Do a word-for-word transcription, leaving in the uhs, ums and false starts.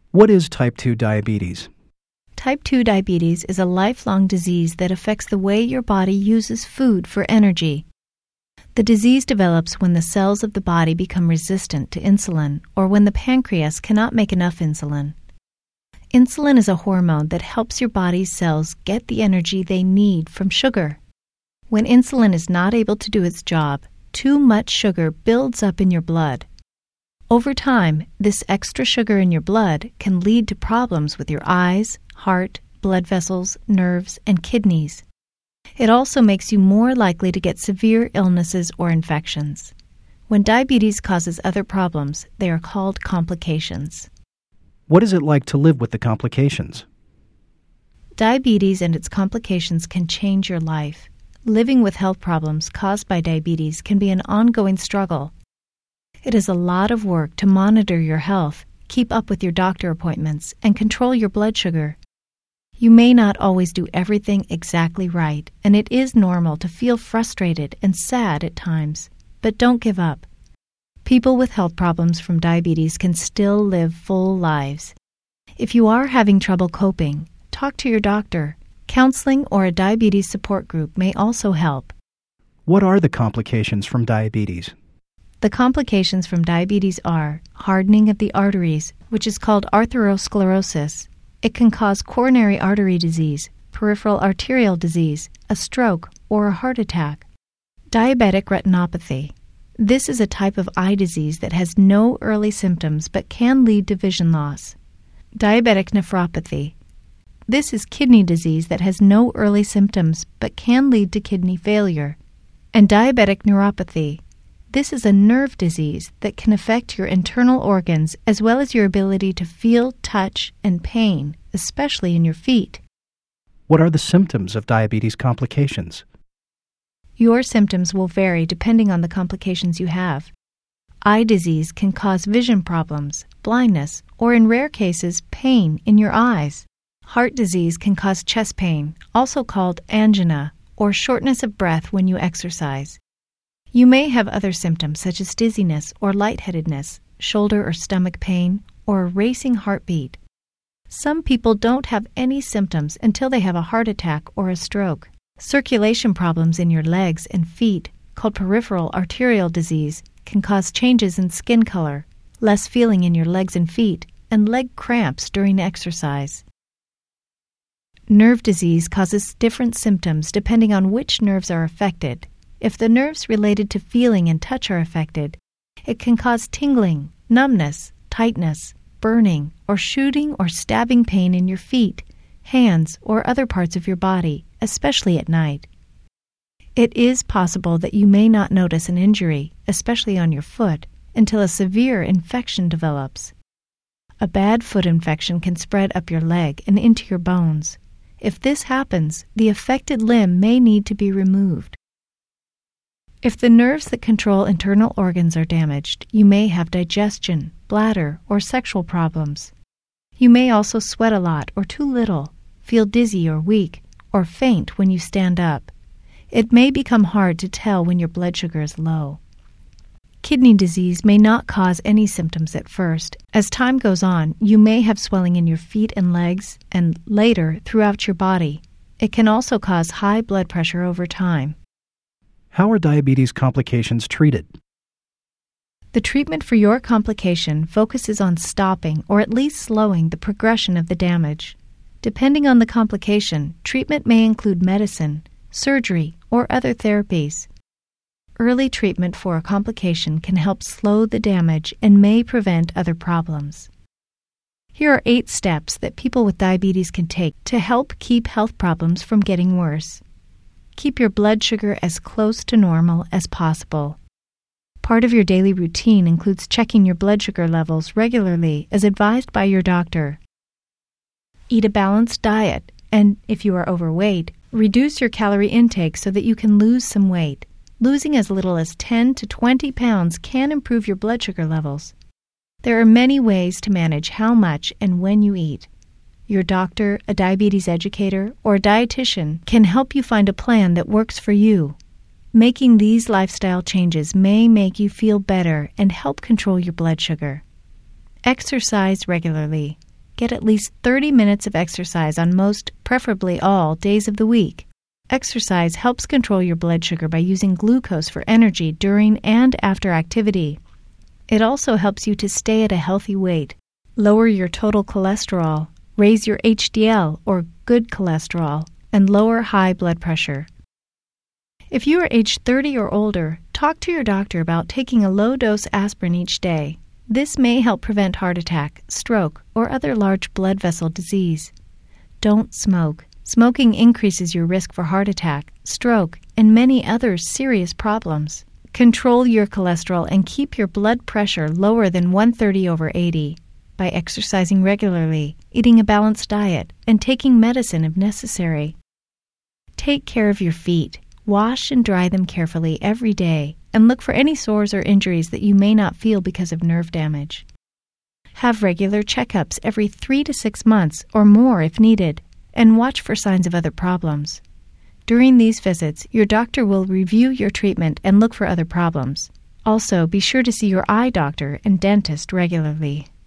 What is type two diabetes? Type two diabetes is a lifelong disease that affects the way your body uses food for energy. The disease develops when the cells of the body become resistant to insulin or when the pancreas cannot make enough insulin. Insulin is a hormone that helps your body's cells get the energy they need from sugar. When insulin is not able to do its job, too much sugar builds up in your blood. Over time, this extra sugar in your blood can lead to problems with your eyes, heart, blood vessels, nerves, and kidneys. It also makes you more likely to get severe illnesses or infections. When diabetes causes other problems, they are called complications. What is it like to live with the complications? Diabetes and its complications can change your life. Living with health problems caused by diabetes can be an ongoing struggle. It is a lot of work to monitor your health, keep up with your doctor appointments, and control your blood sugar. You may not always do everything exactly right, and it is normal to feel frustrated and sad at times, but don't give up. People with health problems from diabetes can still live full lives. If you are having trouble coping, talk to your doctor. Counseling or a diabetes support group may also help. What are the complications from diabetes? The complications from diabetes are hardening of the arteries, which is called atherosclerosis. It can cause coronary artery disease, peripheral arterial disease, a stroke, or a heart attack. Diabetic retinopathy. This is a type of eye disease that has no early symptoms but can lead to vision loss. Diabetic nephropathy. This is kidney disease that has no early symptoms but can lead to kidney failure. And diabetic neuropathy. This is a nerve disease that can affect your internal organs as well as your ability to feel touch and pain, especially in your feet. What are the symptoms of diabetes complications? Your symptoms will vary depending on the complications you have. Eye disease can cause vision problems, blindness, or in rare cases, pain in your eyes. Heart disease can cause chest pain, also called angina, or shortness of breath when you exercise. You may have other symptoms such as dizziness or lightheadedness, shoulder or stomach pain, or a racing heartbeat. Some people don't have any symptoms until they have a heart attack or a stroke. Circulation problems in your legs and feet, called peripheral arterial disease, can cause changes in skin color, less feeling in your legs and feet, and leg cramps during exercise. Nerve disease causes different symptoms depending on which nerves are affected. If the nerves related to feeling and touch are affected, it can cause tingling, numbness, tightness, burning, or shooting or stabbing pain in your feet, hands, or other parts of your body, especially at night. It is possible that you may not notice an injury, especially on your foot, until a severe infection develops. A bad foot infection can spread up your leg and into your bones. If this happens, the affected limb may need to be removed. If the nerves that control internal organs are damaged, you may have digestion, bladder, or sexual problems. You may also sweat a lot or too little, feel dizzy or weak, or faint when you stand up. It may become hard to tell when your blood sugar is low. Kidney disease may not cause any symptoms at first. As time goes on, you may have swelling in your feet and legs, and later throughout your body. It can also cause high blood pressure over time. How are diabetes complications treated? The treatment for your complication focuses on stopping or at least slowing the progression of the damage. Depending on the complication, treatment may include medicine, surgery, or other therapies. Early treatment for a complication can help slow the damage and may prevent other problems. Here are eight steps that people with diabetes can take to help keep health problems from getting worse. Keep your blood sugar as close to normal as possible. Part of your daily routine includes checking your blood sugar levels regularly as advised by your doctor. Eat a balanced diet, and if you are overweight, reduce your calorie intake so that you can lose some weight. Losing as little as ten to twenty pounds can improve your blood sugar levels. There are many ways to manage how much and when you eat. Your doctor, a diabetes educator, or a dietitian can help you find a plan that works for you. Making these lifestyle changes may make you feel better and help control your blood sugar. Exercise regularly. Get at least thirty minutes of exercise on most, preferably all, days of the week. Exercise helps control your blood sugar by using glucose for energy during and after activity. It also helps you to stay at a healthy weight, lower your total cholesterol, raise your H D L or good cholesterol, and lower high blood pressure. If you are age thirty or older, talk to your doctor about taking a low-dose aspirin each day. This may help prevent heart attack, stroke, or other large blood vessel disease. Don't smoke. Smoking increases your risk for heart attack, stroke, and many other serious problems. Control your cholesterol and keep your blood pressure lower than one thirty over eighty by exercising regularly, eating a balanced diet, and taking medicine if necessary. Take care of your feet. Wash and dry them carefully every day, and look for any sores or injuries that you may not feel because of nerve damage. Have regular checkups every three to six months or more if needed, and watch for signs of other problems. During these visits, your doctor will review your treatment and look for other problems. Also, be sure to see your eye doctor and dentist regularly.